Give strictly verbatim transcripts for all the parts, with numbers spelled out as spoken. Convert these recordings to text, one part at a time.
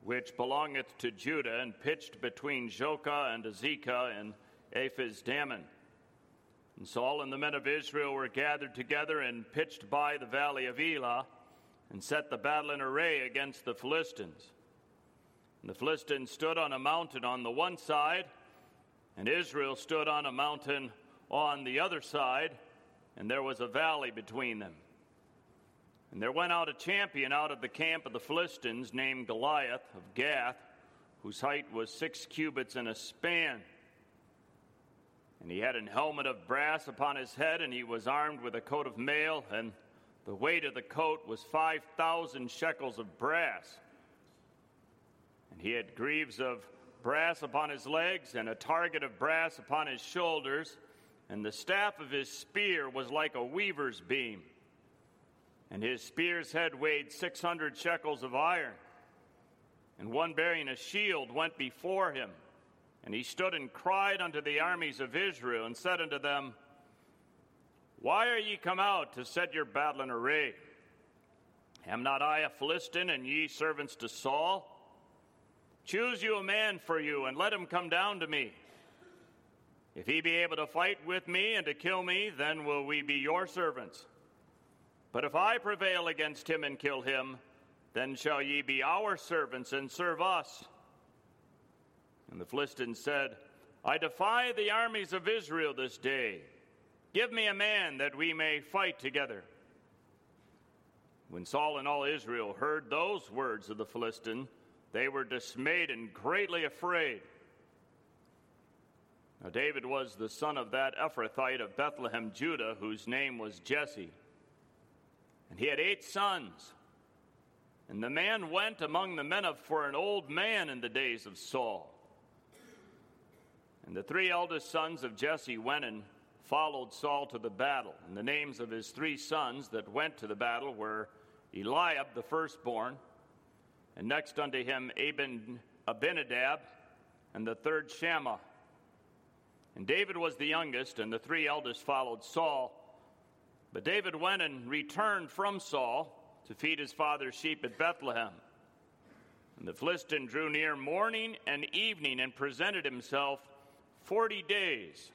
which belongeth to Judah, and pitched between Jokah and Azekah and Ephes-dammim. And Saul and the men of Israel were gathered together and pitched by the valley of Elah, and set the battle in array against the Philistines. And the Philistines stood on a mountain on the one side, and Israel stood on a mountain on the other side, and there was a valley between them. And there went out a champion out of the camp of the Philistines named Goliath of Gath, whose height was six cubits and a span. And he had an helmet of brass upon his head, and he was armed with a coat of mail, and the weight of the coat was five thousand shekels of brass. And he had greaves of brass upon his legs, and a target of brass upon his shoulders, and the staff of his spear was like a weaver's beam. And his spear's head weighed six hundred shekels of iron. And one bearing a shield went before him. And he stood and cried unto the armies of Israel, and said unto them, Why are ye come out to set your battle in array? Am not I a Philistine, and ye servants to Saul? Choose you a man for you, and let him come down to me. If he be able to fight with me and to kill me, then will we be your servants. But if I prevail against him and kill him, then shall ye be our servants and serve us. And the Philistines said, I defy the armies of Israel this day. Give me a man that we may fight together. When Saul and all Israel heard those words of the Philistine, they were dismayed and greatly afraid. Now David was the son of that Ephrathite of Bethlehem, Judah, whose name was Jesse. And he had eight sons. And the man went among the men of for an old man in the days of Saul. And the three eldest sons of Jesse went and followed Saul to the battle. And the names of his three sons that went to the battle were Eliab, the firstborn, and next unto him Abin, Abinadab, and the third Shammah. And David was the youngest, and the three eldest followed Saul. But David went and returned from Saul to feed his father's sheep at Bethlehem. And the Philistine drew near morning and evening and presented himself forty days.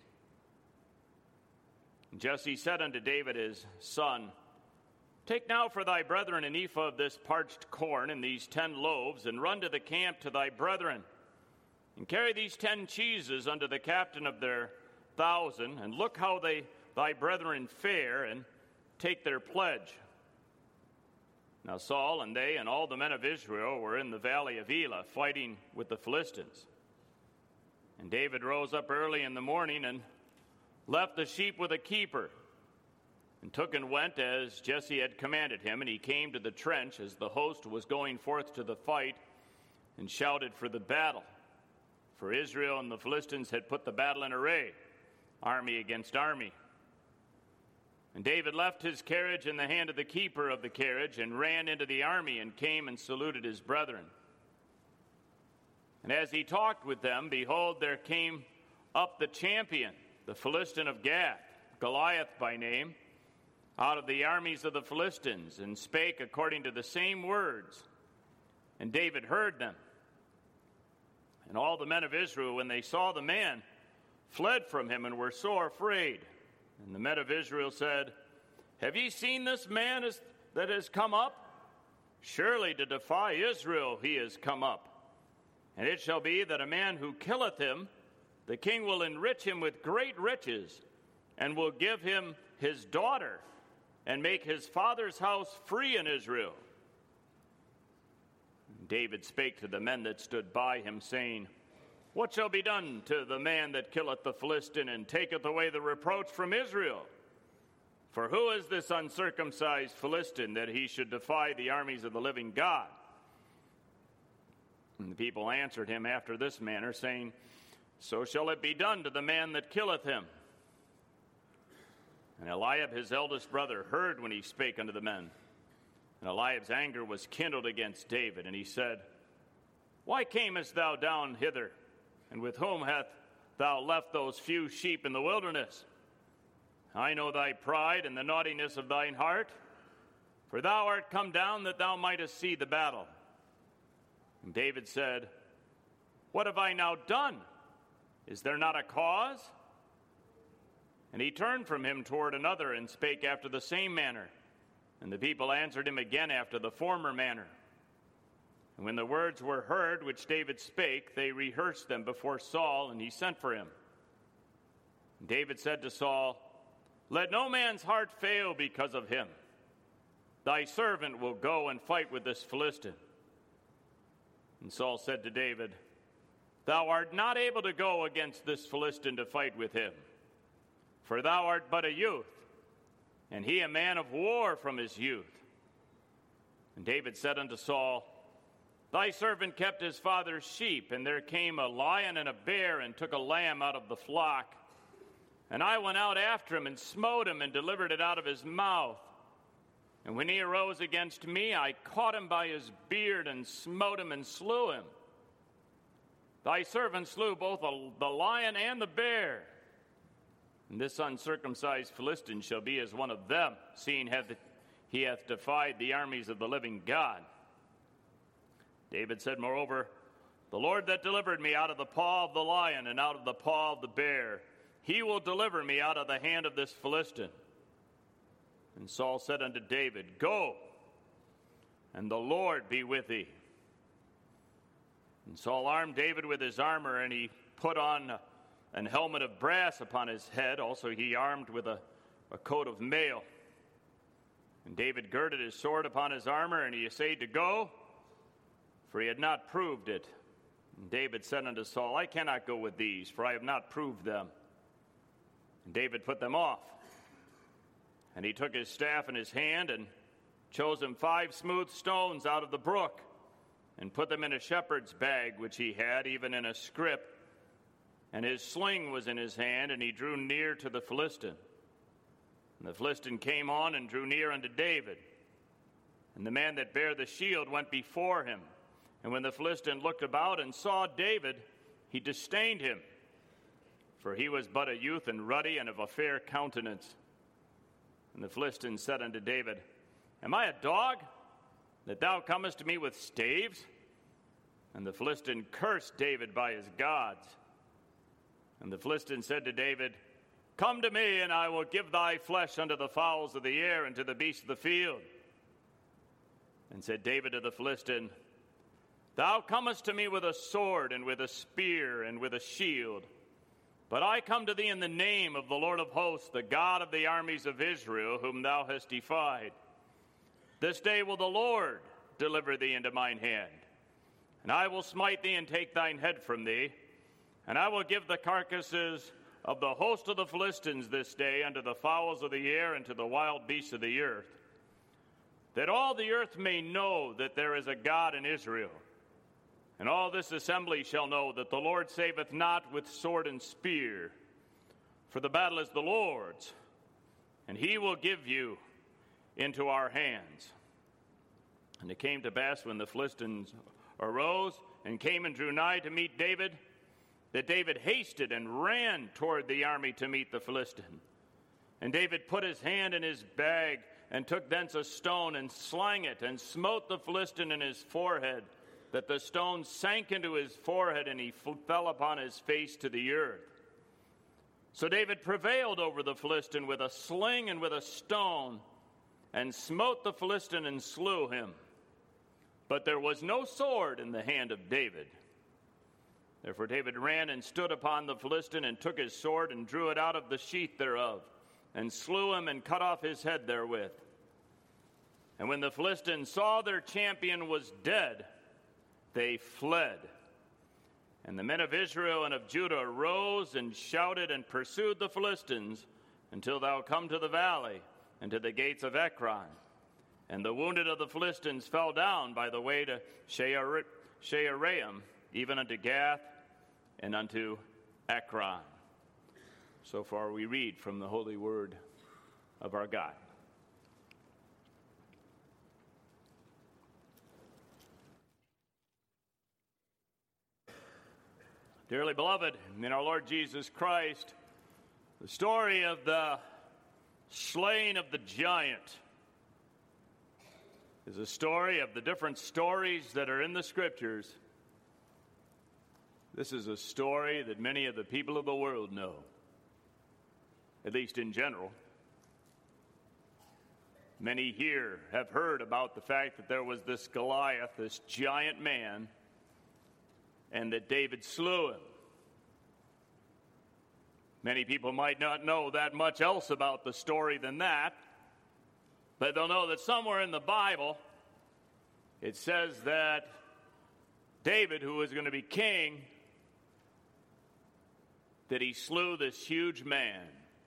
And Jesse said unto David his son, Take now for thy brethren an ephah of this parched corn and these ten loaves, and run to the camp to thy brethren, and carry these ten cheeses unto the captain of their thousand, and look how they thy brethren fare, and take their pledge. Now Saul and they and all the men of Israel were in the valley of Elah, fighting with the Philistines. And David rose up early in the morning and left the sheep with a keeper, and took and went as Jesse had commanded him. And he came to the trench as the host was going forth to the fight, and shouted for the battle. For Israel and the Philistines had put the battle in array, army against army. And David left his carriage in the hand of the keeper of the carriage, and ran into the army, and came and saluted his brethren. And as he talked with them, behold, there came up the champion, the Philistine of Gath, Goliath by name, out of the armies of the Philistines, and spake according to the same words. And David heard them. And all the men of Israel, when they saw the man, fled from him, and were sore afraid. And the men of Israel said, Have ye seen this man as, that has come up? Surely to defy Israel he is come up. And it shall be that a man who killeth him, the king will enrich him with great riches, and will give him his daughter, and make his father's house free in Israel. And David spake to the men that stood by him, saying, What shall be done to the man that killeth the Philistine, and taketh away the reproach from Israel? For who is this uncircumcised Philistine, that he should defy the armies of the living God? And the people answered him after this manner, saying, So shall it be done to the man that killeth him. And Eliab his eldest brother heard when he spake unto the men. And Eliab's anger was kindled against David, and he said, Why camest thou down hither? And with whom hath thou left those few sheep in the wilderness? I know thy pride and the naughtiness of thine heart, for thou art come down that thou mightest see the battle. And David said, "What have I now done? Is there not a cause?" And he turned from him toward another and spake after the same manner. And the people answered him again after the former manner. And when the words were heard which David spake, they rehearsed them before Saul, and he sent for him. And David said to Saul, "Let no man's heart fail because of him. Thy servant will go and fight with this Philistine." And Saul said to David, "Thou art not able to go against this Philistine to fight with him, for thou art but a youth, and he a man of war from his youth." And David said unto Saul, "Thy servant kept his father's sheep, and there came a lion and a bear and took a lamb out of the flock. And I went out after him and smote him and delivered it out of his mouth. And when he arose against me, I caught him by his beard and smote him and slew him. Thy servant slew both the lion and the bear. And this uncircumcised Philistine shall be as one of them, seeing he hath defied the armies of the living God." David said, moreover, "The Lord that delivered me out of the paw of the lion and out of the paw of the bear, he will deliver me out of the hand of this Philistine." And Saul said unto David, "Go, and the Lord be with thee." And Saul armed David with his armor, and he put on an helmet of brass upon his head. Also he armed with a, a coat of mail. And David girded his sword upon his armor, and he essayed to go, for he had not proved it. And David said unto Saul, "I cannot go with these, for I have not proved them." And David put them off. And he took his staff in his hand and chose him five smooth stones out of the brook and put them in a shepherd's bag which he had, even in a scrip. And his sling was in his hand, and he drew near to the Philistine. And the Philistine came on and drew near unto David. And the man that bare the shield went before him. And when the Philistine looked about and saw David, he disdained him, for he was but a youth and ruddy and of a fair countenance. And the Philistine said unto David, "Am I a dog, that thou comest to me with staves?" And the Philistine cursed David by his gods. And the Philistine said to David, "Come to me, and I will give thy flesh unto the fowls of the air and to the beasts of the field." And said David to the Philistine, "Thou comest to me with a sword and with a spear and with a shield. But I come to thee in the name of the Lord of hosts, the God of the armies of Israel, whom thou hast defied. This day will the Lord deliver thee into mine hand. And I will smite thee and take thine head from thee. And I will give the carcasses of the host of the Philistines this day unto the fowls of the air and to the wild beasts of the earth, that all the earth may know that there is a God in Israel. And all this assembly shall know that the Lord saveth not with sword and spear, for the battle is the Lord's, and he will give you into our hands." And it came to pass, when the Philistines arose and came and drew nigh to meet David, that David hasted and ran toward the army to meet the Philistine. And David put his hand in his bag and took thence a stone and slang it and smote the Philistine in his forehead, that the stone sank into his forehead, and he fell upon his face to the earth. So David prevailed over the Philistine with a sling and with a stone, and smote the Philistine and slew him. But there was no sword in the hand of David. Therefore David ran and stood upon the Philistine, and took his sword and drew it out of the sheath thereof, and slew him and cut off his head therewith. And when the Philistines saw their champion was dead, they fled. And the men of Israel and of Judah rose and shouted and pursued the Philistines until thou come to the valley and to the gates of Ekron. And the wounded of the Philistines fell down by the way to Shaaraim, even unto Gath and unto Ekron. So far we read from the holy word of our God. Dearly beloved in our Lord Jesus Christ, the story of the slaying of the giant is a story of the different stories that are in the Scriptures. This is a story that many of the people of the world know, at least in general. Many here have heard about the fact that there was this Goliath, this giant man, and that David slew him. Many people might not know that much else about the story than that, but they'll know that somewhere in the Bible it says that David, who was going to be king, that he slew this huge man.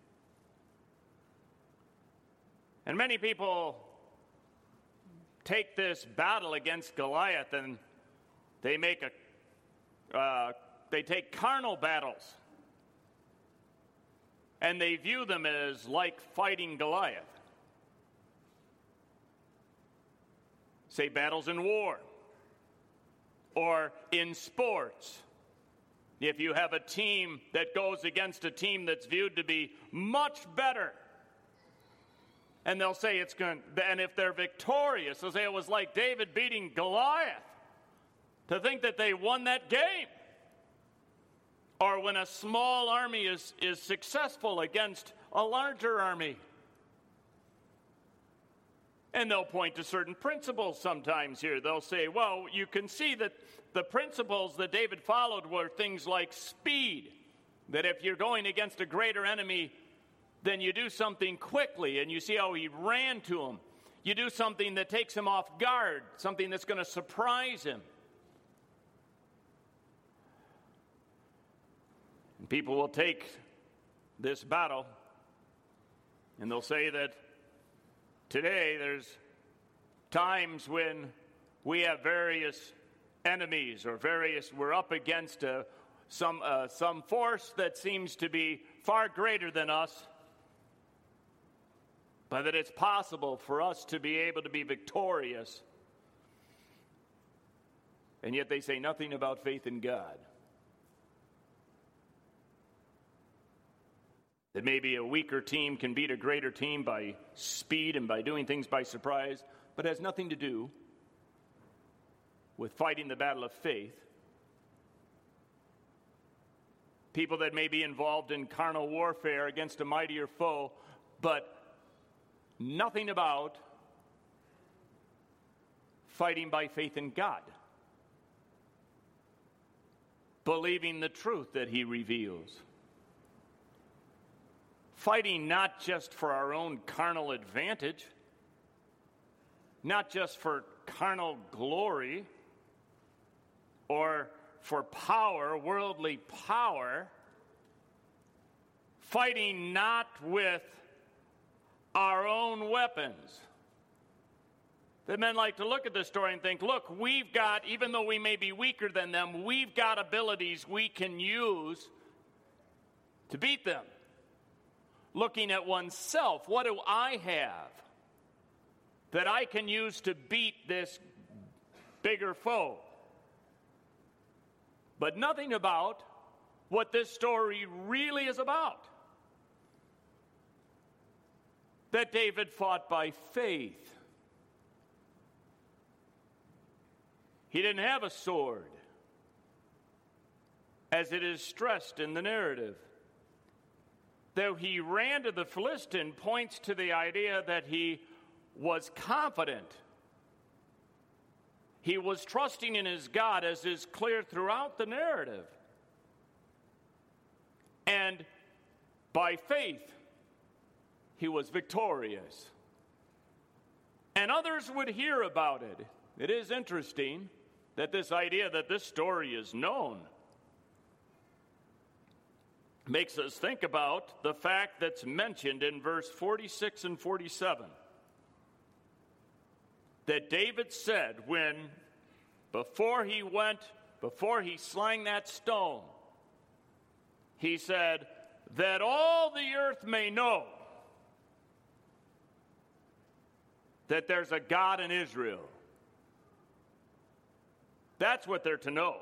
And many people take this battle against Goliath and they make a, uh, they take carnal battles and they view them as like fighting Goliath. Say battles in war or in sports. If you have a team that goes against a team that's viewed to be much better, and they'll say it's going, and if they're victorious, they'll say it was like David beating Goliath. To think that they won that game. Or when a small army is, is successful against a larger army. And they'll point to certain principles sometimes here. They'll say, well, you can see that the principles that David followed were things like speed. That if you're going against a greater enemy, then you do something quickly, and you see how he ran to him. You do something that takes him off guard, something that's going to surprise him. And people will take this battle, and they'll say that today there's times when we have various enemies or various, we're up against a, some, uh, some force that seems to be far greater than us. But that it's possible for us to be able to be victorious. And yet they say nothing about faith in God. That maybe a weaker team can beat a greater team by speed and by doing things by surprise, but has nothing to do with fighting the battle of faith. People that may be involved in carnal warfare against a mightier foe, but nothing about fighting by faith in God. Believing the truth that he reveals. Fighting not just for our own carnal advantage, not just for carnal glory, or for power, worldly power. Fighting not with our own weapons. The men like to look at this story and think, look, we've got, even though we may be weaker than them, we've got abilities we can use to beat them. Looking at oneself, what do I have that I can use to beat this bigger foe? But nothing about what this story really is about. That David fought by faith. He didn't have a sword, as it is stressed in the narrative. Though he ran to the Philistine points to the idea that he was confident. He was trusting in his God, as is clear throughout the narrative. And by faith, he was victorious. And others would hear about it. It is interesting that this idea that this story is known makes us think about the fact that's mentioned in verse forty-six and forty-seven. That David said when, before he went, before he slang that stone, he said, that all the earth may know that there's a God in Israel. That's what they're to know.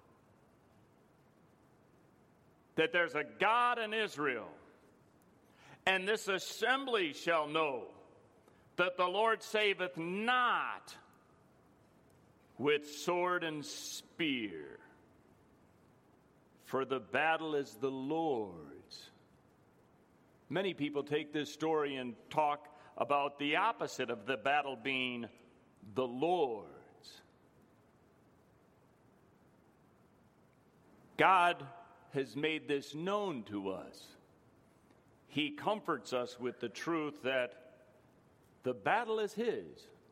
That there's a God in Israel. And this assembly shall know that the Lord saveth not with sword and spear, for the battle is the Lord's. Many people take this story and talk about the opposite of the battle being the Lord's. God has made this known to us. He comforts us with the truth that the battle is His.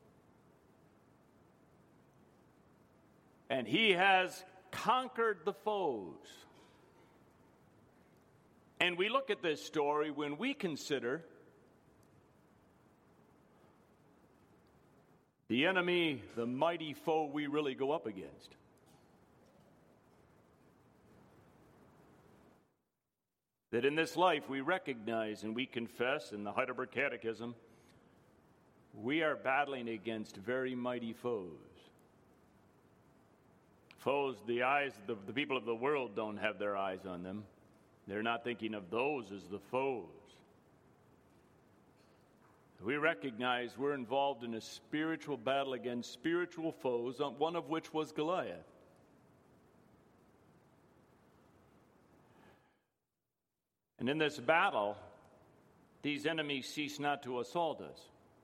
And He has conquered the foes. And we look at this story when we consider the enemy, the mighty foe we really go up against. That in this life we recognize and we confess in the Heidelberg Catechism, we are battling against very mighty foes. Foes, the eyes, the, the people of the world don't have their eyes on them. They're not thinking of those as the foes. We recognize we're involved in a spiritual battle against spiritual foes, one of which was Goliath. And in this battle, these enemies cease not to assault us.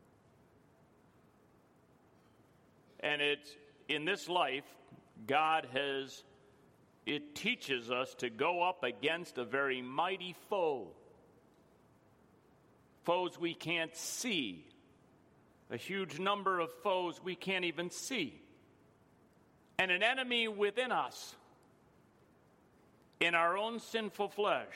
And it's in this life, God has, it teaches us to go up against a very mighty foe. Foes we can't see. A huge number of foes we can't even see. And an enemy within us, in our own sinful flesh.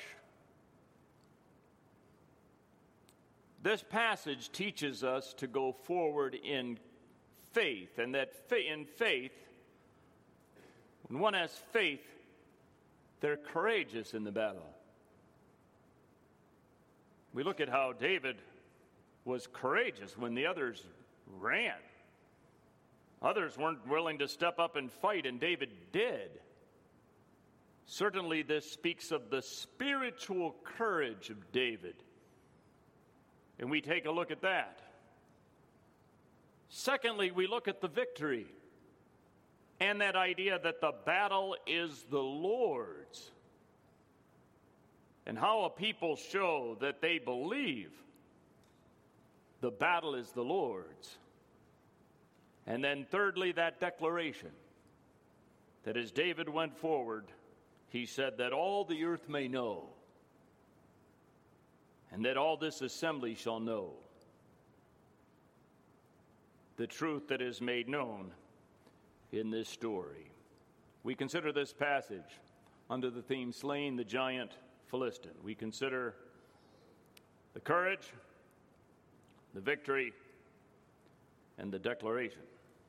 This passage teaches us to go forward in faith, and that in faith, when one has faith, they're courageous in the battle. We look at how David was courageous when the others ran. Others weren't willing to step up and fight, and David did. Certainly, this speaks of the spiritual courage of David. And we take a look at that. Secondly, we look at the victory and that idea that the battle is the Lord's. And how a people show that they believe the battle is the Lord's. And then thirdly, that declaration that as David went forward, he said that all the earth may know, and that all this assembly shall know the truth that is made known in this story. We consider this passage under the theme, Slaying the Giant Philistine. We consider the courage, the victory, and the declaration.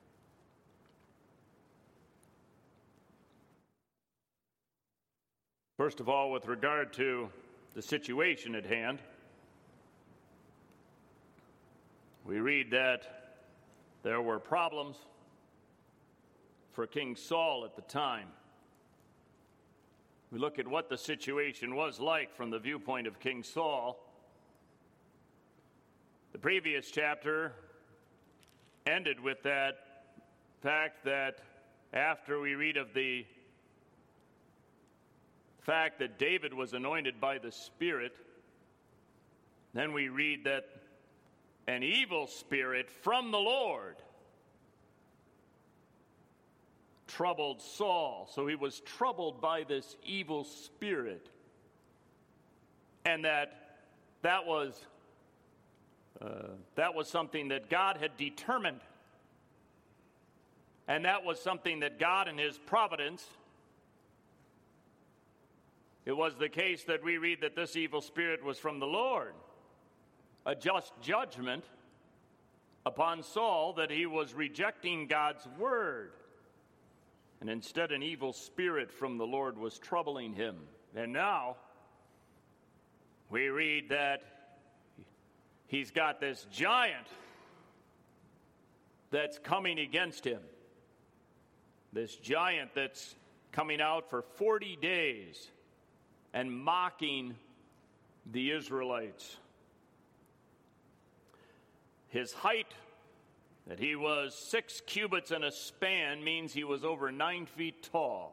First of all, with regard to the situation at hand, we read that there were problems for King Saul at the time. We look at what the situation was like from the viewpoint of King Saul. The previous chapter ended with that fact that after we read of the fact that David was anointed by the Spirit, then we read that an evil spirit from the Lord troubled Saul. So he was troubled by this evil spirit. And that that was uh, that was something that God had determined. And that was something that God in His providence, it was the case that we read that this evil spirit was from the Lord. A just judgment upon Saul that he was rejecting God's word. And instead an evil spirit from the Lord was troubling him. And now we read that he's got this giant that's coming against him. This giant that's coming out for forty days and mocking the Israelites. His height, that he was six cubits and a span, means he was over nine feet tall.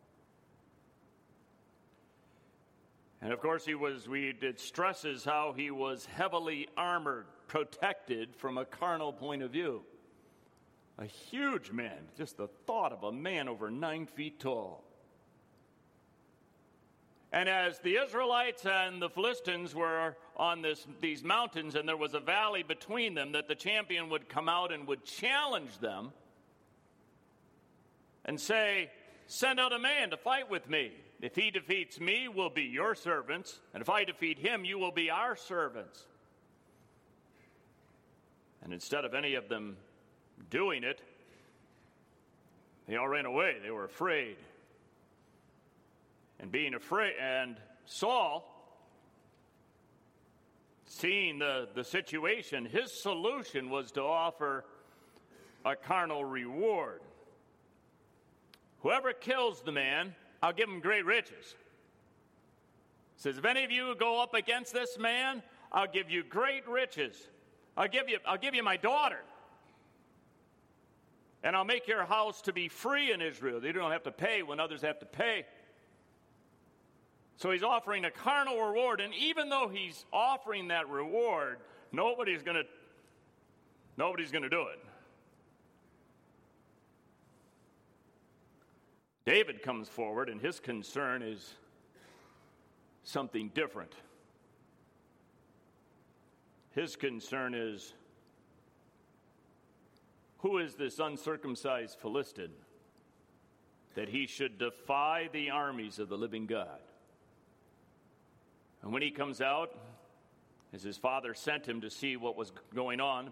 And of course, he was, we, it stresses how he was heavily armored, protected from a carnal point of view. A huge man, just the thought of a man over nine feet tall. And as the Israelites and the Philistines were on this, these mountains, and there was a valley between them, that the champion would come out and would challenge them and say, "Send out a man to fight with me. If he defeats me, we'll be your servants. And if I defeat him, you will be our servants." And instead of any of them doing it, they all ran away. They were afraid. And being afraid, and Saul, seeing the, the situation, his solution was to offer a carnal reward. Whoever kills the man, I'll give him great riches. He says, if any of you go up against this man, I'll give you great riches. I'll give you, I'll give you my daughter. And I'll make your house to be free in Israel. You don't have to pay when others have to pay. So he's offering a carnal reward, and even though he's offering that reward, nobody's going to nobody's going to do it. David comes forward, and his concern is something different. His concern is, who is this uncircumcised Philistine that he should defy the armies of the living God? And when he comes out, as his father sent him to see what was going on,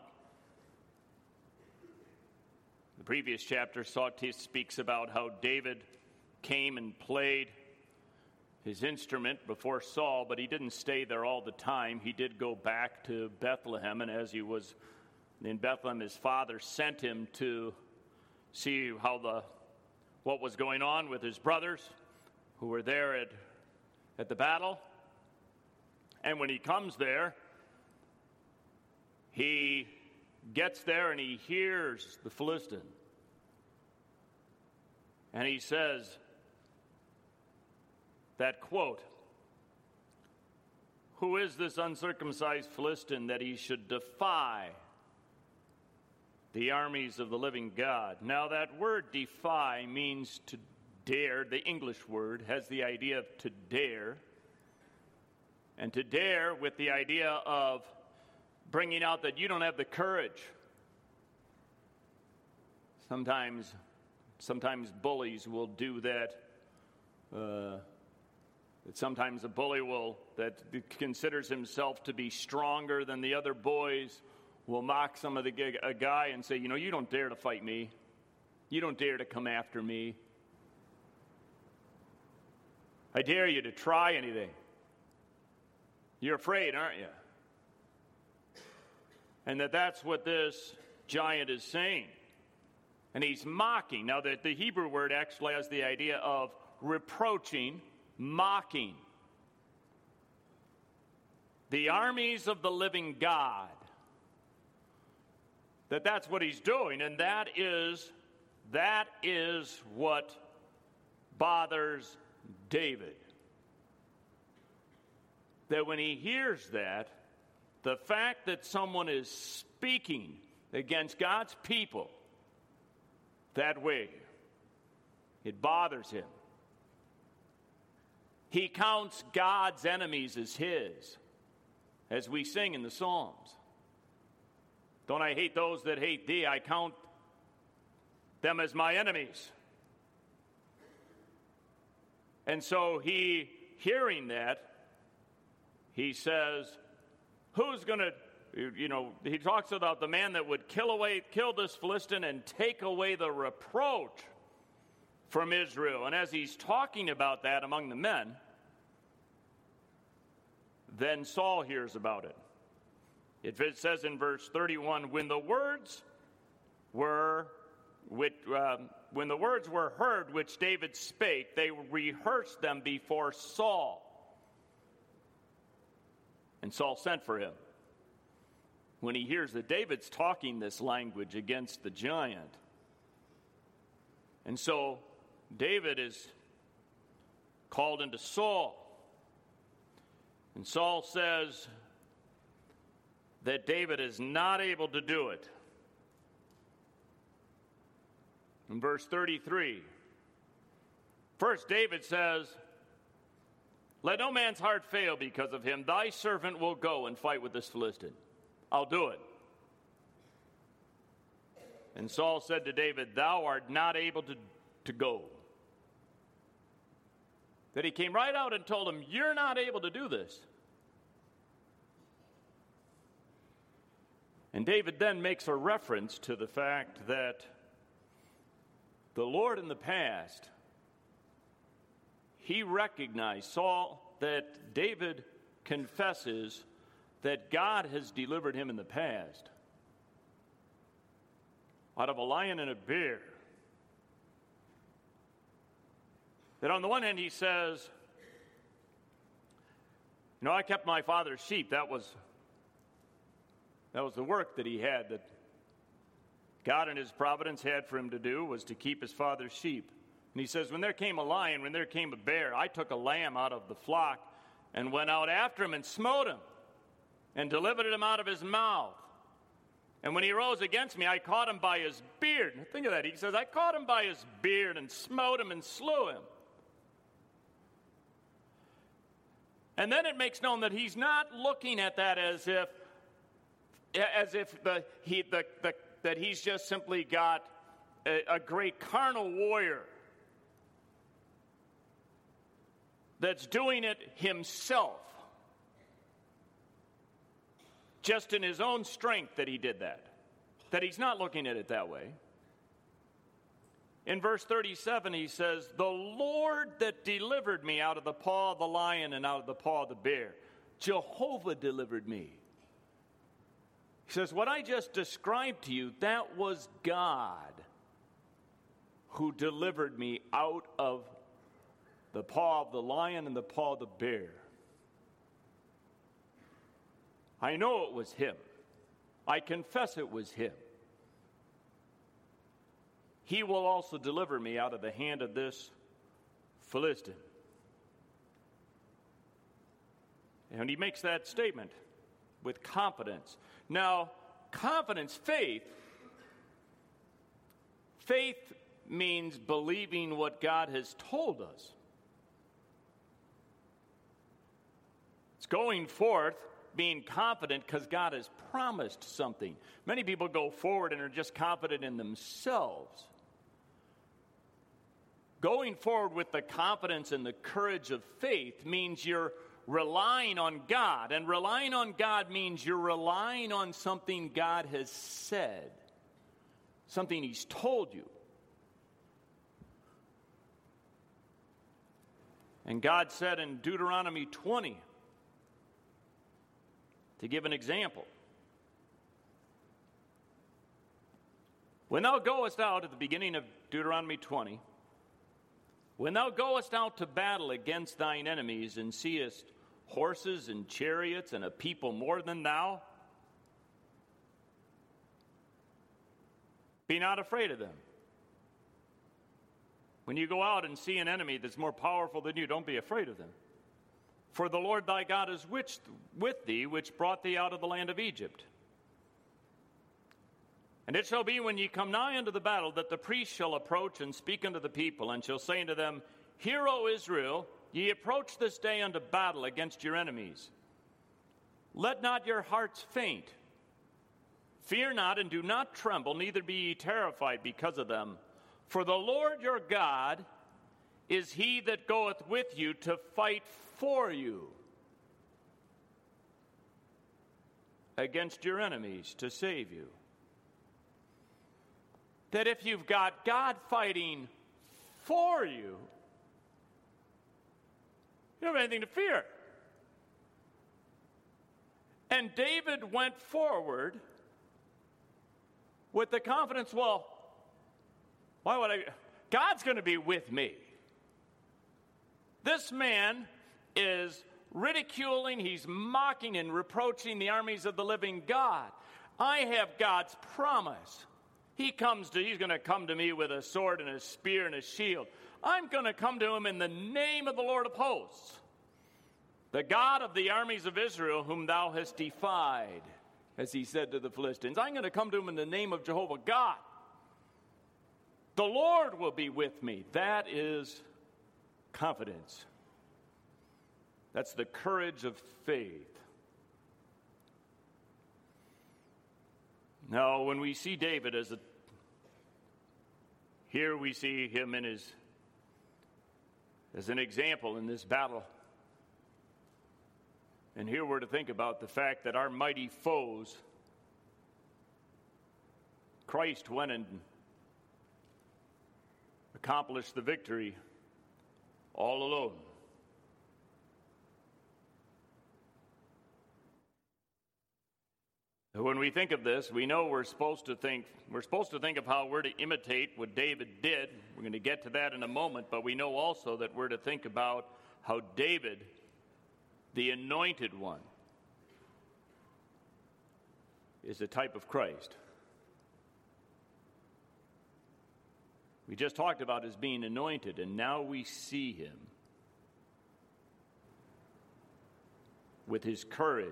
the previous chapter speaks about how David came and played his instrument before Saul, but he didn't stay there all the time. He did go back to Bethlehem, and as he was in Bethlehem, his father sent him to see how the what was going on with his brothers who were there at, at the battle. And when he comes there, he gets there and he hears the Philistine. And he says that quote, "Who is this uncircumcised Philistine that he should defy the armies of the living God?" Now that word defy means to dare. The English word has the idea of to dare. And to dare with the idea of bringing out that you don't have the courage. Sometimes, sometimes bullies will do that. Uh, that sometimes a bully will that considers himself to be stronger than the other boys will mock some of the a guy and say, you know, you don't dare to fight me. You don't dare to come after me. I dare you to try anything. You're afraid, aren't you? And that that's what this giant is saying. And he's mocking. Now, the, the Hebrew word actually has the idea of reproaching, mocking. The armies of the living God. That that's what he's doing. And that is, that is what bothers David. That when he hears that, the fact that someone is speaking against God's people that way, it bothers him. He counts God's enemies as his, as we sing in the Psalms. Don't I hate those that hate thee? I count them as my enemies. And so he, hearing that, he says, who's going to, you know, he talks about the man that would kill away, kill this Philistine and take away the reproach from Israel. And as he's talking about that among the men, then Saul hears about it. It says in verse thirty-one, when the words were, which, um, when the words were heard which David spake, they rehearsed them before Saul. And Saul sent for him. when he hears that David's talking this language against the giant. And so David is called into Saul. And Saul says that David is not able to do it. In verse thirty-three, first David says, "Let no man's heart fail because of him. Thy servant will go and fight with this Philistine. I'll do it." And Saul said to David, "Thou art not able to, to go." That he came right out and told him, "You're not able to do this." And David then makes a reference to the fact that the Lord in the past, he recognized, Saul, that David confesses that God has delivered him in the past out of a lion and a bear. That on the one hand he says, you know, I kept my father's sheep. That was, that was the work that he had, that God in his providence had for him to do, was to keep his father's sheep. And he says, when there came a lion, when there came a bear, I took a lamb out of the flock and went out after him and smote him and delivered him out of his mouth. And when he rose against me, I caught him by his beard. Think of that. He says, I caught him by his beard and smote him and slew him. And then it makes known that he's not looking at that as if, as if the, he, the, the, that he's just simply got a, a great carnal warrior that's doing it himself, just in his own strength that he did that. That he's not looking at it that way. In verse thirty-seven, he says, the Lord that delivered me out of the paw of the lion and out of the paw of the bear. Jehovah delivered me. He says, what I just described to you, that was God who delivered me out of the paw of the lion and the paw of the bear. I know it was him. I confess it was him. He will also deliver me out of the hand of this Philistine. And he makes that statement with confidence. Now, confidence, faith, faith means believing what God has told us. It's going forth, being confident because God has promised something. Many people go forward and are just confident in themselves. Going forward with the confidence and the courage of faith means you're relying on God. And relying on God means you're relying on something God has said, something he's told you. And God said in Deuteronomy twenty, to give an example, when thou goest out, at the beginning of Deuteronomy twenty, when thou goest out to battle against thine enemies and seest horses and chariots and a people more than thou, be not afraid of them. When you go out and see an enemy that's more powerful than you, don't be afraid of them. For the Lord thy God is with thee, which brought thee out of the land of Egypt. And it shall be when ye come nigh unto the battle, that the priest shall approach and speak unto the people, and shall say unto them, Hear, O Israel, ye approach this day unto battle against your enemies. Let not your hearts faint. Fear not, and do not tremble, neither be ye terrified because of them. For the Lord your God is he that goeth with you to fight for you against your enemies, to save you. That if you've got God fighting for you, you don't have anything to fear. And David went forward with the confidence, well, why would I? God's going to be with me. This man is ridiculing, he's mocking and reproaching the armies of the living God. I have God's promise. He comes to, he's going to come to me with a sword and a spear and a shield. I'm going to come to him in the name of the Lord of hosts, the God of the armies of Israel, whom thou hast defied, as he said to the Philistines. I'm going to come to him in the name of Jehovah God. The Lord will be with me. That is confidence. That's the courage of faith. Now, when we see David as a, here we see him in his, as an example in this battle. And here we're to think about the fact that our mighty foes, Christ went and accomplished the victory all alone. When we think of this, we know we're supposed to think, we're supposed to think of how we're to imitate what David did. We're going to get to that in a moment, but we know also that we're to think about how David, the anointed one, is a type of Christ. We just talked about his being anointed, and now we see him with his courage.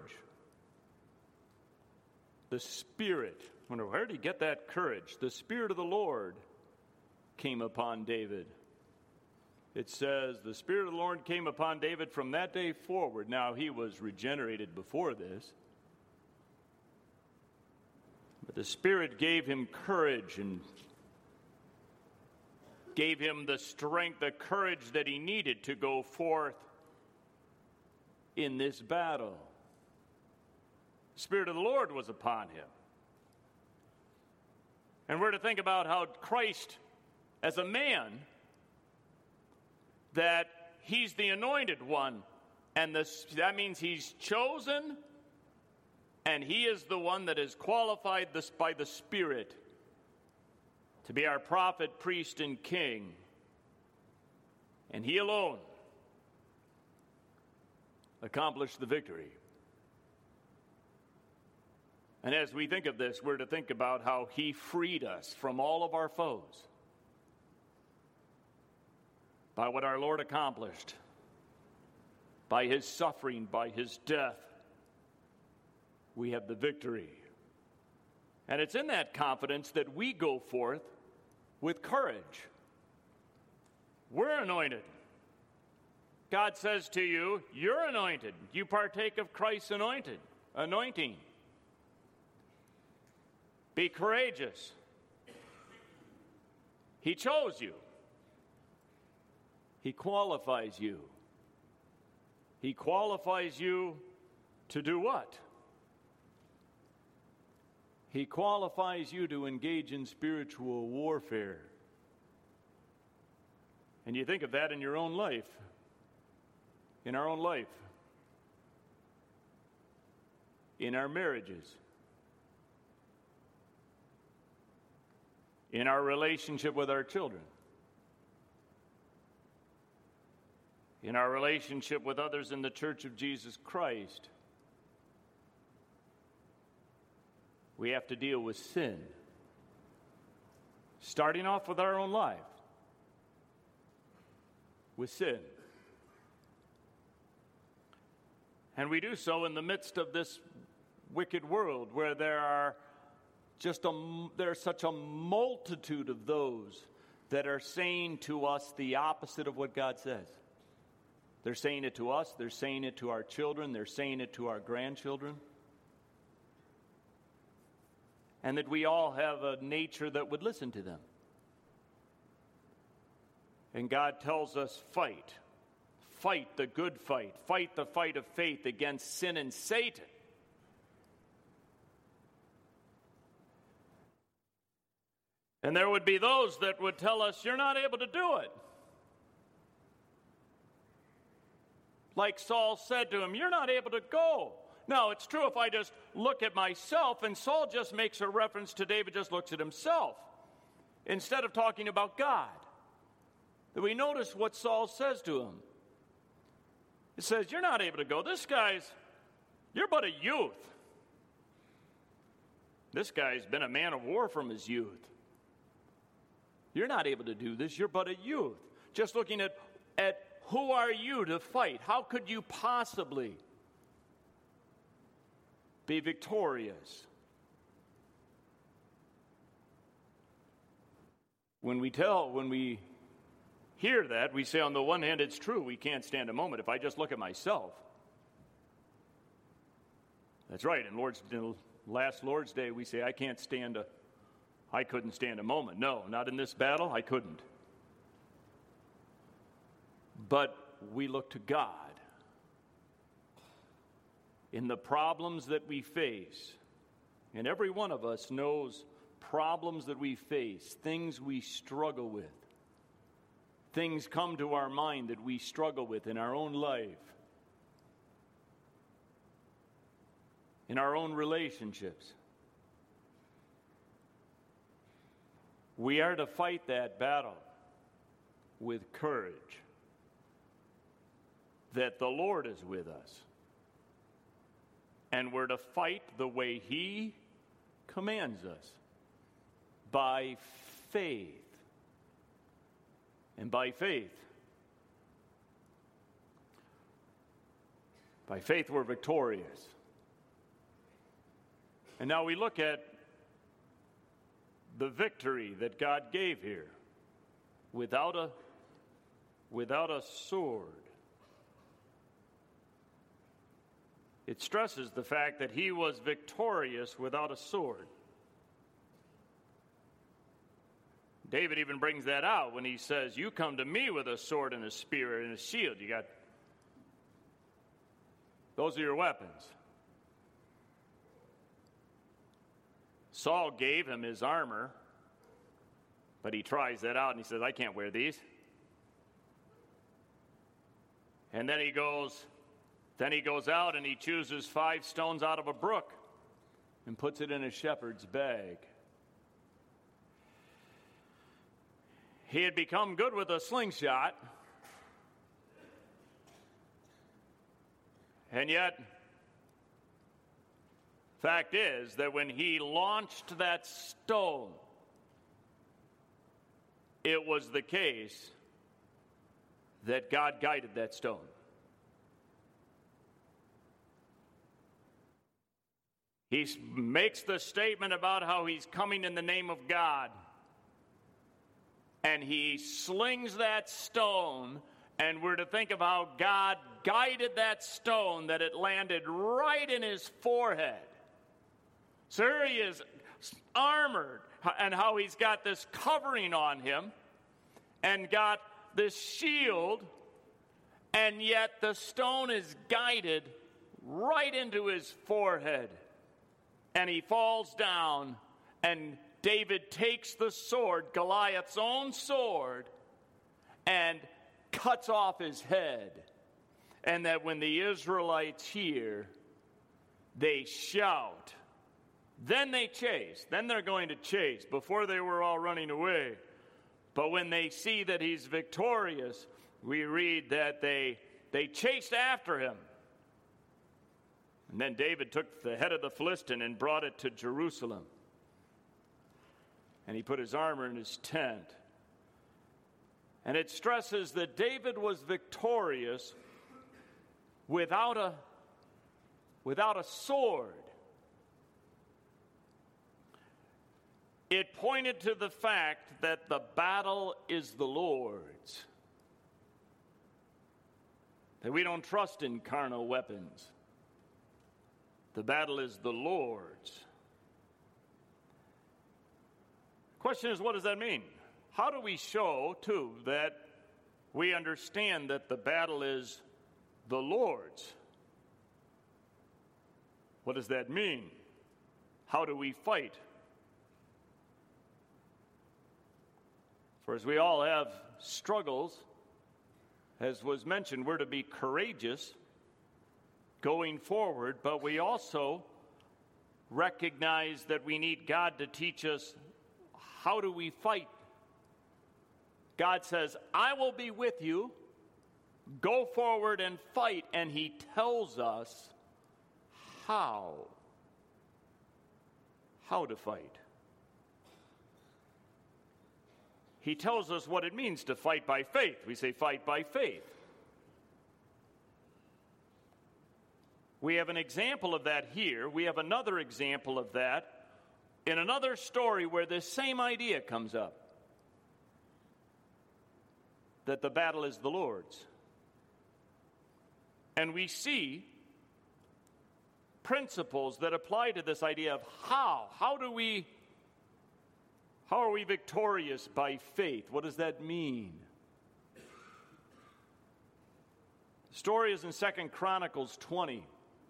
The Spirit, I wonder, where did he get that courage? The Spirit of the Lord came upon David. It says, the Spirit of the Lord came upon David from that day forward. Now, he was regenerated before this. But the Spirit gave him courage and gave him the strength, the courage that he needed to go forth in this battle. The Spirit of the Lord was upon him. And we're to think about how Christ, as a man, that he's the anointed one, and this, that means he's chosen, and he is the one that is qualified this, by the Spirit to be our prophet, priest, and king. And he alone accomplished the victory. And as we think of this, we're to think about how he freed us from all of our foes by what our Lord accomplished, by his suffering, by his death. We have the victory. And it's in that confidence that we go forth with courage. We're anointed. God says to you, you're anointed. You partake of Christ's anointed, anointing. Be courageous. He chose you. He qualifies you. He qualifies you to do what? He qualifies you to engage in spiritual warfare. And you think of that in your own life, in our own life, in our marriages, in our relationship with our children, in our relationship with others in the Church of Jesus Christ. We have to deal with sin, starting off with our own life, with sin. And we do so in the midst of this wicked world where there are just a, there's such a multitude of those that are saying to us the opposite of what God says. They're saying it to us, they're saying it to our children, they're saying it to our grandchildren. And that we all have a nature that would listen to them. And God tells us, fight. Fight the good fight. Fight the fight of faith against sin and Satan. And there would be those that would tell us, you're not able to do it. Like Saul said to him, you're not able to go. Now, it's true if I just look at myself, and Saul just makes a reference to David, just looks at himself, instead of talking about God. That we notice what Saul says to him. It says, you're not able to go. This guy's, you're but a youth. This guy's been a man of war from his youth. You're not able to do this. You're but a youth. Just looking at, at who are you to fight? How could you possibly be victorious? When we tell, when we hear that, we say on the one hand, it's true, we can't stand a moment. If I just look at myself, that's right. In Lord's last Lord's Day, we say, I can't stand a, I couldn't stand a moment. No, not in this battle, I couldn't. But we look to God in the problems that we face. And every one of us knows problems that we face, things we struggle with. Things come to our mind that we struggle with in our own life, in our own relationships. We are to fight that battle with courage, that the Lord is with us. And we're to fight the way He commands us, by faith. And by faith, by faith we're victorious. And now we look at the victory that God gave here without a, without a sword. It stresses the fact that He was victorious without a sword. David even brings that out when he says, you come to me with a sword and a spear and a shield. You got, those are your weapons. Saul gave him his armor, but he tries that out and he says, I can't wear these. And then he goes, then he goes out and he chooses five stones out of a brook and puts it in a shepherd's bag. He had become good with a slingshot, and yet, fact is that when he launched that stone, it was the case that God guided that stone. He makes the statement about how he's coming in the name of God. And he slings that stone, and we're to think of how God guided that stone, that it landed right in his forehead. So here he is, armored, and how he's got this covering on him, and got this shield, and yet the stone is guided right into his forehead. And he falls down, and David takes the sword, Goliath's own sword, and cuts off his head. And that when the Israelites hear, they shout. Then they chase. Then they're going to chase. Before they were all running away. But when they see that he's victorious, we read that they, they chased after him. And then David took the head of the Philistine and brought it to Jerusalem. And he put his armor in his tent. And it stresses that David was victorious without a, without a sword. It pointed to the fact that the battle is the Lord's. That we don't trust in carnal weapons. The battle is the Lord's. Question is, what does that mean? How do we show, too, that we understand that the battle is the Lord's? What does that mean? How do we fight? For as we all have struggles, as was mentioned, we're to be courageous going forward, but we also recognize that we need God to teach us how do we fight. God says, I will be with you. Go forward and fight. And he tells us how. how to fight. He tells us what it means to fight by faith. We say fight by faith. We have an example of that here. We have another example of that in another story where this same idea comes up, that the battle is the Lord's. And we see principles that apply to this idea of how. How do we, how are we victorious by faith? What does that mean? The story is in Second Chronicles twenty,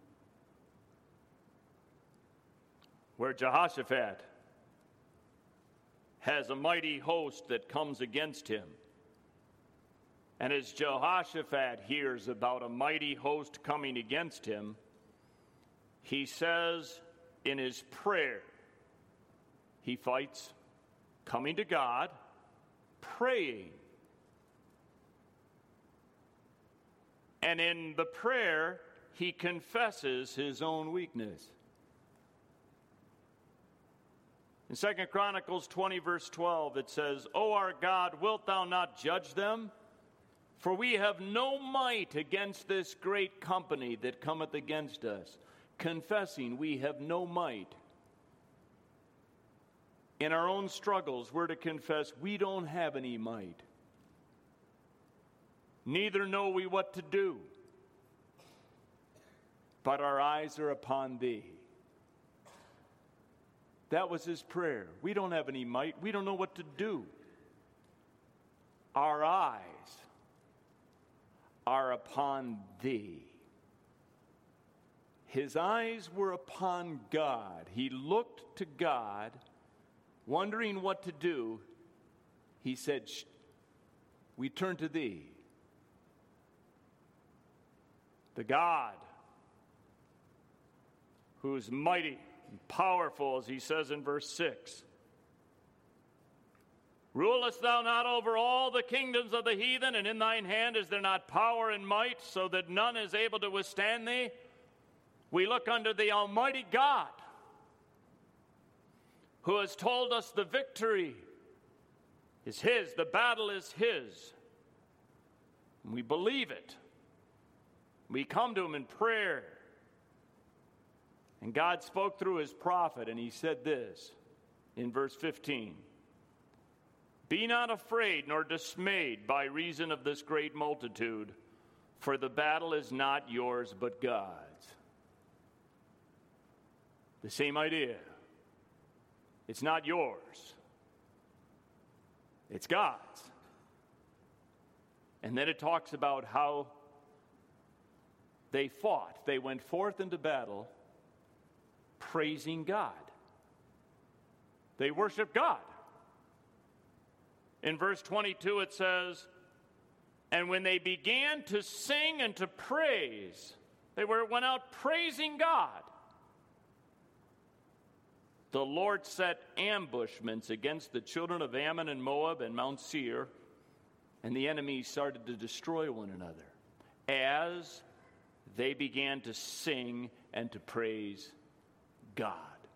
where Jehoshaphat has a mighty host that comes against him. And as Jehoshaphat hears about a mighty host coming against him, he says in his prayer, he fights, coming to God, praying. And in the prayer, he confesses his own weakness. In Second Chronicles twenty, verse twelve, it says, O our God, wilt thou not judge them? For we have no might against this great company that cometh against us. Confessing we have no might. In our own struggles, we're to confess we don't have any might. Neither know we what to do. But our eyes are upon thee. That was his prayer. We don't have any might. We don't know what to do. Our eyes are upon thee. His eyes were upon God. He looked to God, wondering what to do. He said, we turn to thee. The God who is mighty and powerful, as he says in verse six. Rulest thou not over all the kingdoms of the heathen, and in thine hand is there not power and might, so that none is able to withstand thee? We look unto the Almighty God, who has told us the victory is his, the battle is his. And we believe it. We come to him in prayer. And God spoke through his prophet, and he said this in verse fifteen. Be not afraid nor dismayed by reason of this great multitude, for the battle is not yours but God's. The same idea. It's not yours. It's God's. And then it talks about how they fought. They went forth into battle praising God. They worshiped God. In verse twenty-two it says, and when they began to sing and to praise, they were, went out praising God. The Lord set ambushments against the children of Ammon and Moab and Mount Seir, and the enemies started to destroy one another as they began to sing and to praise God.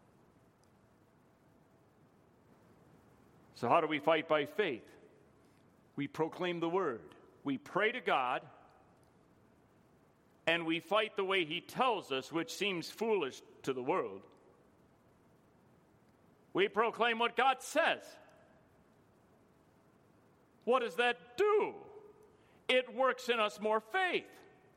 So how do we fight by faith? We proclaim the word. We pray to God, and we fight the way he tells us, which seems foolish to the world. We proclaim what God says. What does that do? It works in us more faith.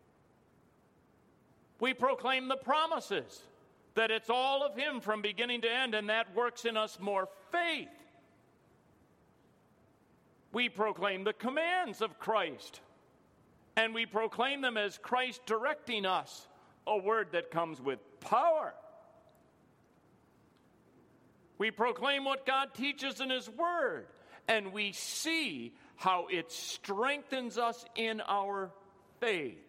We proclaim the promises, that it's all of him from beginning to end, and that works in us more faith. We proclaim the commands of Christ, and we proclaim them as Christ directing us, a word that comes with power. We proclaim what God teaches in his word, and we see how it strengthens us in our faith.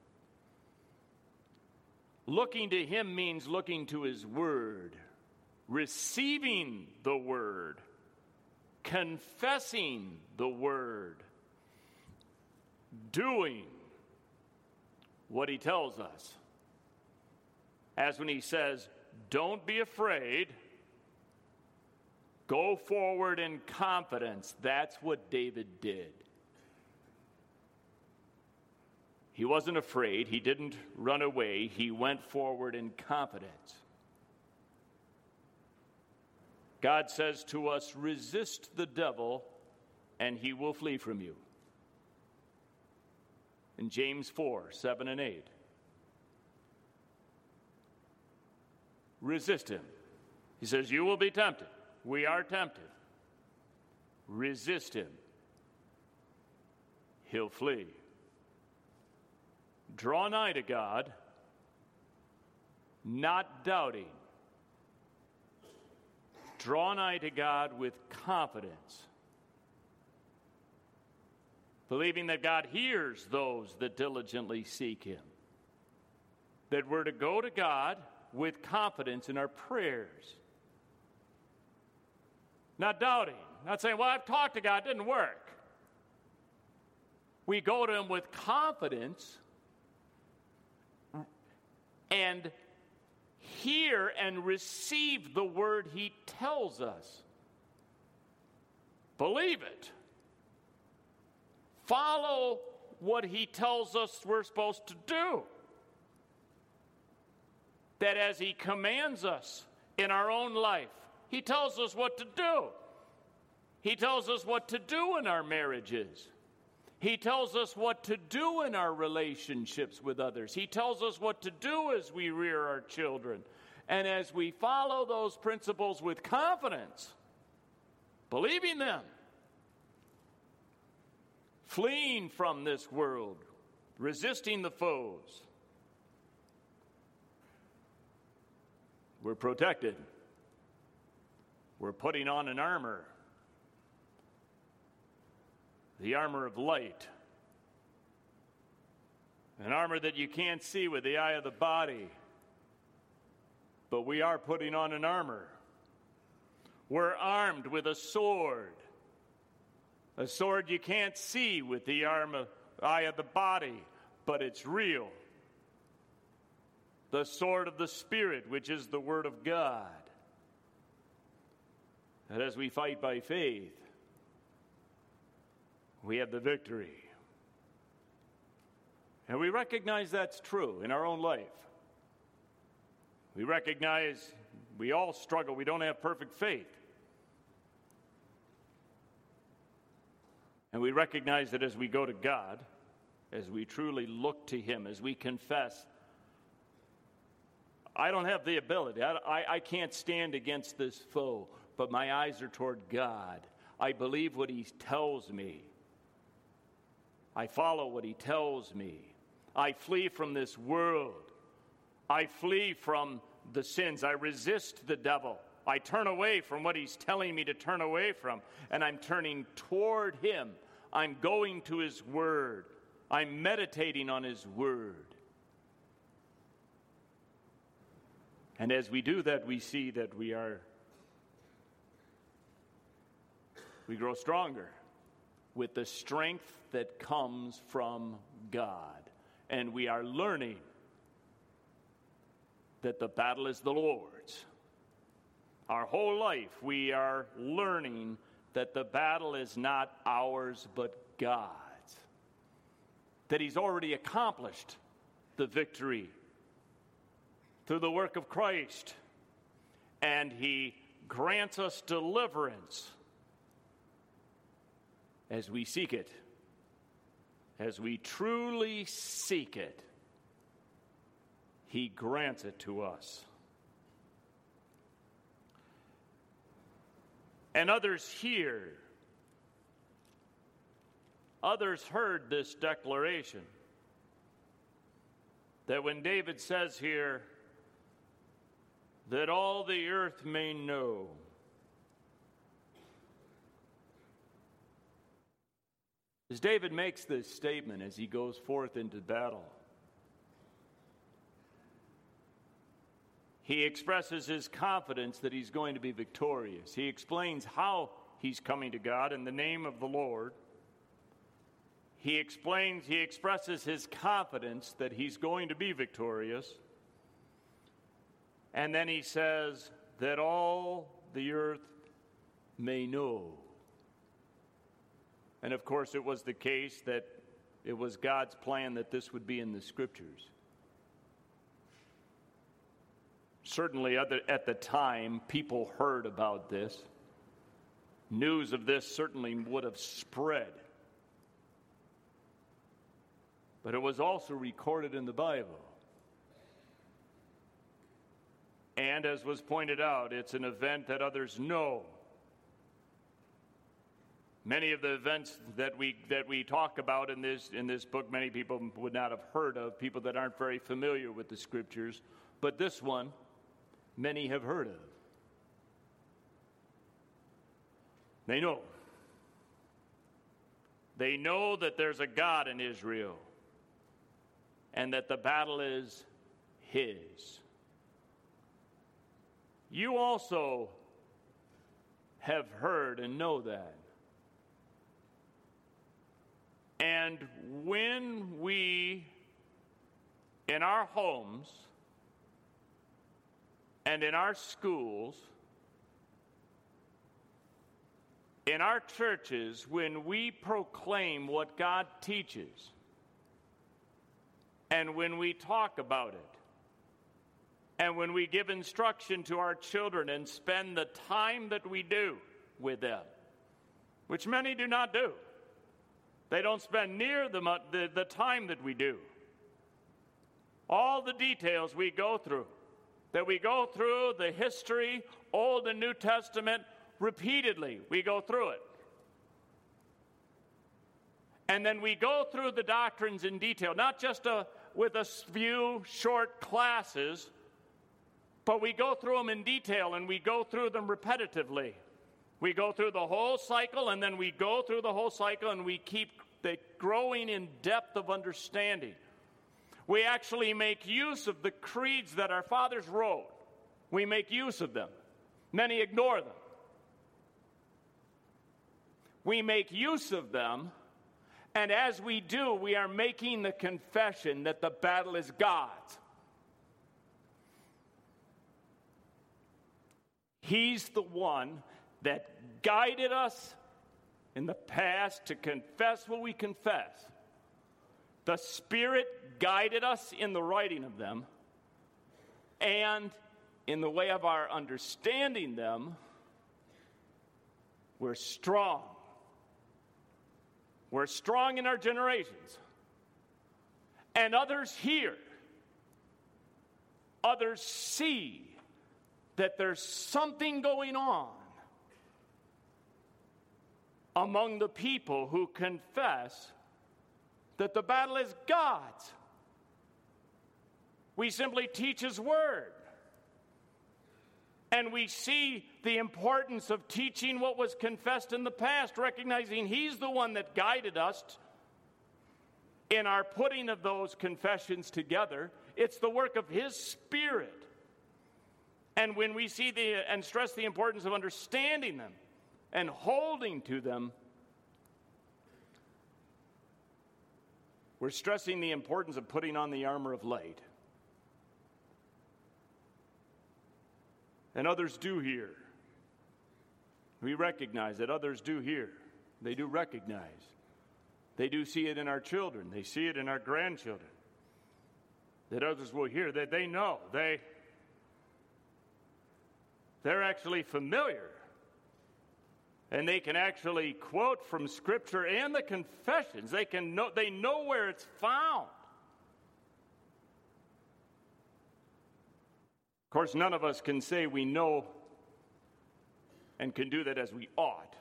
Looking to him means looking to his word, receiving the word, confessing the word, doing what he tells us. As when he says, don't be afraid, Go forward in confidence. That's what David did. He wasn't afraid. He didn't run away. He went forward in confidence. God says to us, resist the devil, and he will flee from you. In James four, seven and eight. Resist him. He says, you will be tempted. We are tempted. Resist him. He'll flee. Draw nigh to God, not doubting. Draw nigh to God with confidence, believing that God hears those that diligently seek him. That we're to go to God with confidence in our prayers. Not doubting, not saying, well, I've talked to God, it didn't work. We go to him with confidence and hear and receive the word he tells us. Believe it. Follow what he tells us we're supposed to do. That as he commands us in our own life, he tells us what to do. He tells us what to do in our marriages. He tells us what to do in our relationships with others. He tells us what to do as we rear our children. And as we follow those principles with confidence, believing them, fleeing from this world, resisting the foes, we're protected. We're putting on an armor. The armor of light. An armor that you can't see with the eye of the body. But we are putting on an armor. We're armed with a sword. A sword you can't see with the arm, eye of the body, but it's real. The sword of the Spirit, which is the Word of God. And as we fight by faith, we have the victory. And we recognize that's true in our own life. We recognize we all struggle. We don't have perfect faith. And we recognize that as we go to God, as we truly look to him, as we confess, I don't have the ability. I, I, I can't stand against this foe, but my eyes are toward God. I believe what he tells me. I follow what he tells me. I flee from this world. I flee from the sins. I resist the devil. I turn away from what he's telling me to turn away from, and I'm turning toward him. I'm going to his word. I'm meditating on his word. And as we do that, we see that we are, we grow stronger with the strength that comes from God. And we are learning that the battle is the Lord's. Our whole life we are learning that the battle is not ours but God's. That he's already accomplished the victory through the work of Christ. And he grants us deliverance as we seek it. As we truly seek it, he grants it to us. And others hear, others heard this declaration that when David says here, that all the earth may know. As David makes this statement as he goes forth into battle, he expresses his confidence that he's going to be victorious. He explains how he's coming to God in the name of the Lord. He explains, he expresses his confidence that he's going to be victorious. And then he says that all the earth may know. And of course, it was the case that it was God's plan that this would be in the Scriptures. Certainly, at the time, people heard about this. News of this certainly would have spread. But it was also recorded in the Bible. And as was pointed out, it's an event that others know. Many of the events that we that we talk about in this in this book, many people would not have heard of, people that aren't very familiar with the Scriptures. But this one, many have heard of. They know. They know that there's a God in Israel and that the battle is His. You also have heard and know that. And when we, in our homes and in our schools, in our churches, when we proclaim what God teaches, and when we talk about it, and when we give instruction to our children and spend the time that we do with them, which many do not do. They don't spend near the, the, the time that we do. All the details we go through, that we go through the history, Old and New Testament, repeatedly. We go through it. And then we go through the doctrines in detail, not just a, with a few short classes, but we go through them in detail and we go through them repetitively. We go through the whole cycle and then we go through the whole cycle and we keep the growing in depth of understanding. We actually make use of the creeds that our fathers wrote. We make use of them. Many ignore them. We make use of them, and as we do, we are making the confession that the battle is God's. He's the one that guided us in the past to confess what we confess. The Spirit guided us in the writing of them, and in the way of our understanding them, we're strong. We're strong in our generations. And others hear, others see that there's something going on among the people who confess that the battle is God's. We simply teach His Word. And we see the importance of teaching what was confessed in the past, recognizing He's the one that guided us in our putting of those confessions together. It's the work of His Spirit. And when we see the and stress the importance of understanding them and holding to them, we're stressing the importance of putting on the armor of light. And others do hear. We recognize that others do hear. They do recognize. They do see it in our children. They see it in our grandchildren. That others will hear, that they know. They, they're actually familiar. And they can actually quote from Scripture and the confessions. They can know, they know where it's found. Of course, none of us can say we know and can do that as we ought.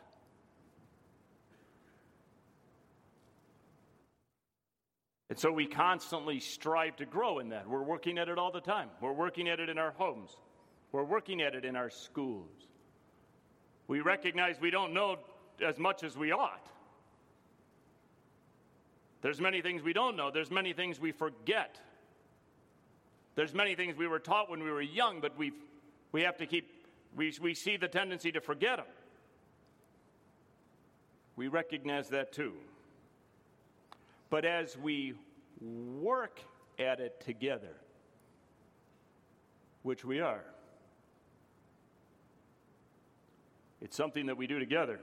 And so we constantly strive to grow in that. We're working at it all the time. We're working at it in our homes. We're working at it in our schools. We recognize we don't know as much as we ought. There's many things we don't know. There's many things we forget. There's many things we were taught when we were young, but we we have to keep, we, we see the tendency to forget them. We recognize that too. But as we work at it together, which we are, It's something that we do together.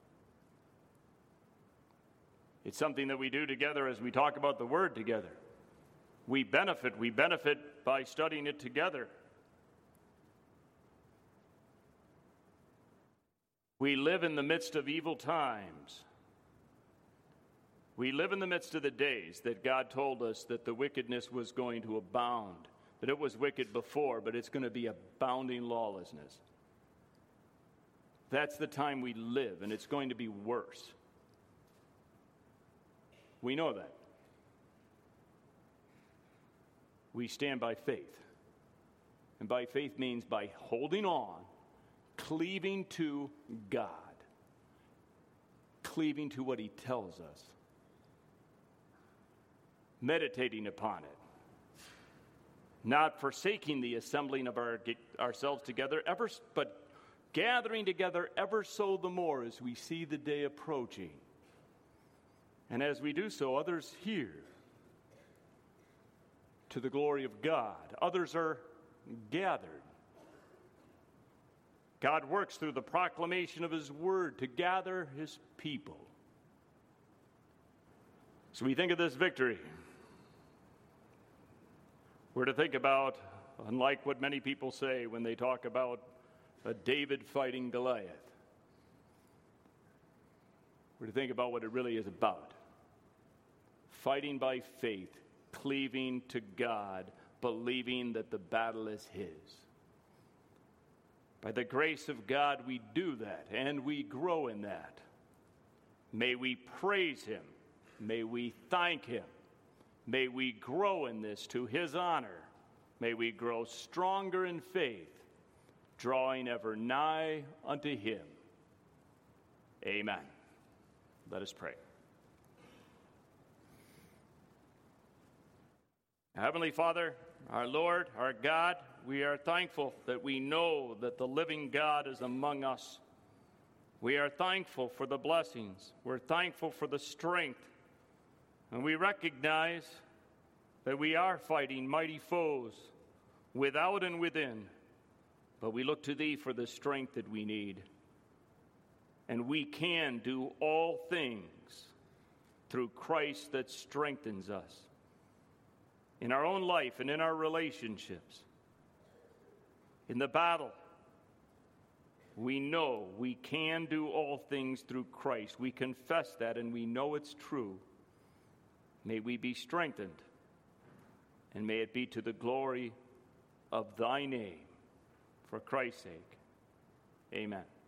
It's something that we do together as we talk about the Word together. We benefit. We benefit by studying it together. We live in the midst of evil times. We live in the midst of the days that God told us that the wickedness was going to abound, that it was wicked before, but it's going to be abounding lawlessness. That's the time we live, and it's going to be worse. We know that. We stand by faith. And by faith means by holding on, cleaving to God, cleaving to what He tells us, meditating upon it, not forsaking the assembling of our, ourselves together, ever, but gathering together ever so the more as we see the day approaching. And as we do so, others hear to the glory of God. Others are gathered. God works through the proclamation of His word to gather His people. So we think of this victory. We're to think about, unlike what many people say when they talk about a David fighting Goliath, we're to think about what it really is about. Fighting by faith, cleaving to God, believing that the battle is His. By the grace of God, we do that, and we grow in that. May we praise Him. May we thank Him. May we grow in this to His honor. May we grow stronger in faith, drawing ever nigh unto Him. Amen. Let us pray. Heavenly Father, our Lord, our God, we are thankful that we know that the living God is among us. We are thankful for the blessings. We're thankful for the strength. And we recognize that we are fighting mighty foes without and within. But we look to Thee for the strength that we need. And we can do all things through Christ that strengthens us. In our own life and in our relationships. In the battle, we know we can do all things through Christ. We confess that and we know it's true. May we be strengthened, and may it be to the glory of Thy name. For Christ's sake, amen.